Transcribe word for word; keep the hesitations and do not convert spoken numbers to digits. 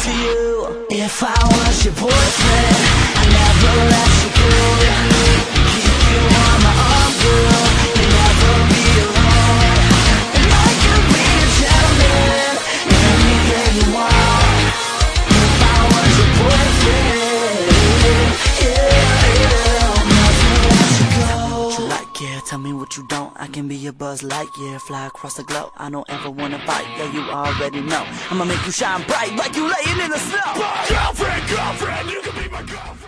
to you. If I was your boyfriend, I'd never let you go. Keep you on my arm, girl, you'll never be alone. And I could be a gentleman in anything you want. If I was your boyfriend, yeah, yeah, I'll never let you go. What you like, yeah, tell me what you don't. I can be your Buzz Lightyear, fly across the globe. I don't ever wanna fight, yeah, you already know. I'ma make you shine bright like you laying in the snow. My girlfriend, girlfriend, you can be my girlfriend.